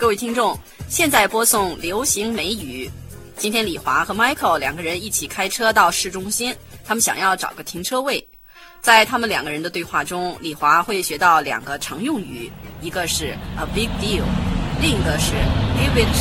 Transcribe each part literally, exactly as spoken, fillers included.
各位听众，现在播送流行美语。今天李华和 Michael 两个人一起开车到市中心，他们想要找个停车位。在他们两个人的对话中，李华会学到两个常用语，一个是 a big deal， 另一个是 give it a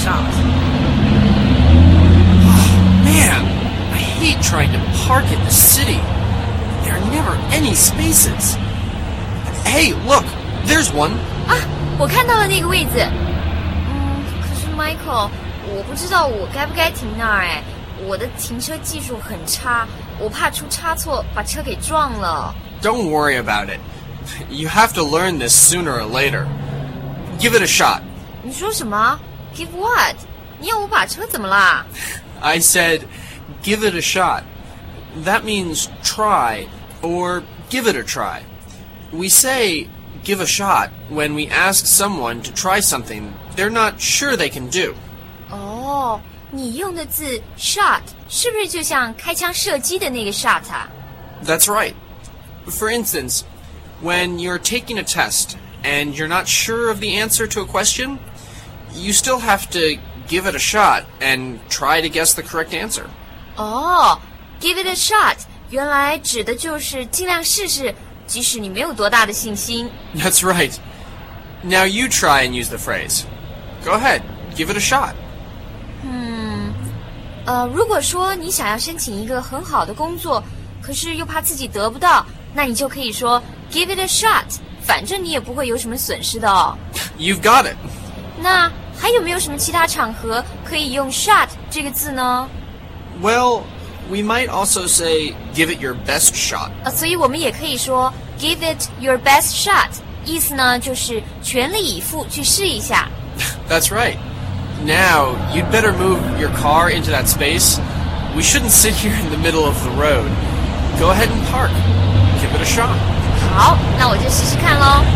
shot。Man, I hate trying to park in the city. There are never any spaces. Hey, look, there's one. 啊，我看到了那个位子。嗯，可是 Michael， 我不知道我该不该停那儿哎，我的停车技术很差，我怕出差错把车给撞了。 Don't worry about it. You have to learn this sooner or later. Give it a shot. 你说什么 ？Give what？ 你要我把车怎么啦？ I said, give it a shot. That means try or give it a try. We say give a shot when we ask someone to try something they're not sure they can do. 哦，你用的字 shot 是不是就像开枪射击的那个 shot 啊？ That's right. For instance, when you're taking a test and you're not sure of the answer to a question, you still have to give it a shot and try to guess the correct answer. 哦 give it a shot 原来指的就是尽量试试，即使你没有多大的信心。 That's right. Now you try and use the phrase. Go ahead, give it a shot. 嗯，呃，如果说你想要申请一个很好的工作，可是又怕自己得不到，那你就可以说 give it a shot， 反正你也不会有什么损失的哦。 You've got it. 那还有没有什么其他场合可以用 shot 这个字呢？ Well, we might also say give it your best shot. 呃，所以我们也可以说 give it your best shot， 意思呢就是全力以赴去试一下。 That's right. Now, you'd better move your car into that space. We shouldn't sit here in the middle of the road. Go ahead and park. Give it a shot. 好，那我就试试看咯。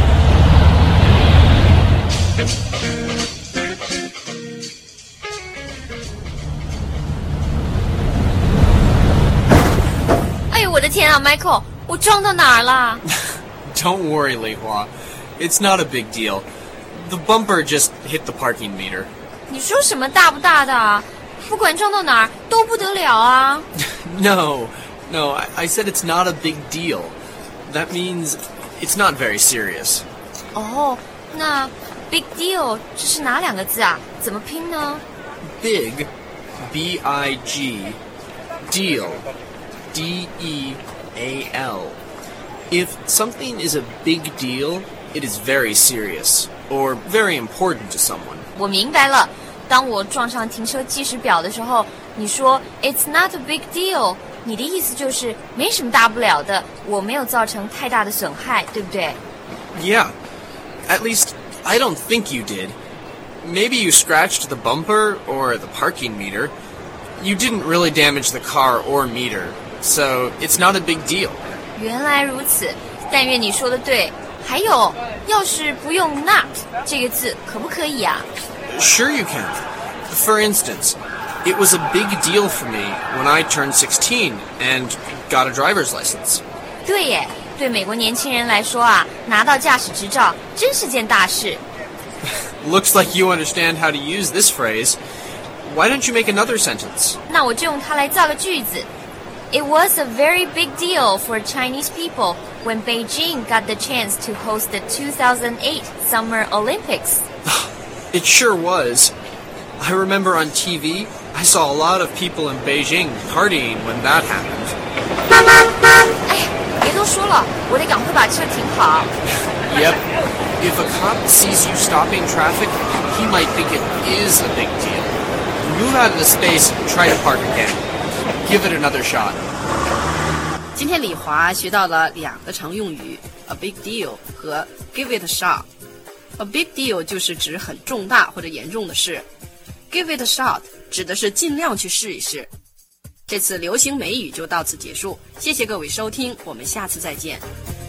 哎呦，我的天啊 ，Michael， 我撞到哪儿了？ Don't worry, Li Hua. It's not a big deal. The bumper just hit the parking meter. 你说什么大不大的啊？不管撞到哪儿都不得了啊！ No, no, I, I said it's not a big deal. That means it's not very serious. 哦，那 big deal 这是哪两个字啊？怎么拼呢？ Big, B I G, deal, D E A L. If something is a big deal, it is very serious or very important to someone. 我明白了，当我撞上停车计时表的时候，你说 It's not a big deal， 你的意思就是没什么大不了的，我没有造成太大的损害，对不对？ Yeah, at least I don't think you did. Maybe you scratched the bumper or the parking meter. You didn't really damage the car or meter, so it's not a big deal. 原来如此，但愿你说的对。还有，要是不用 not 这个字，可不可以啊？ Sure you can. For instance, it was a big deal for me when I turned sixteen and got a driver's license. 对耶，对美国年轻人来说啊，拿到驾驶执照真是件大事。 Looks like you understand how to use this phrase. Why don't you make another sentence? 那我就用它来造个句子。It was a very big deal for Chinese people when Beijing got the chance to host the two thousand eight Summer Olympics. It sure was. I remember on T V, I saw a lot of people in Beijing partying when that happened. 哎，别多说了，我得赶快把车停好。 Yep. If a cop sees you stopping traffic, he might think it is a big deal. Move out of the space and try to park again. Give it another shot. 今天李华学到了两个常用语 a big deal 和 give it a shot。A big deal 就是指很重大或者严重的事， give it a shot 指的是尽量去试一试。这次流行美语就到此结束，谢谢各位收听，我们下次再见。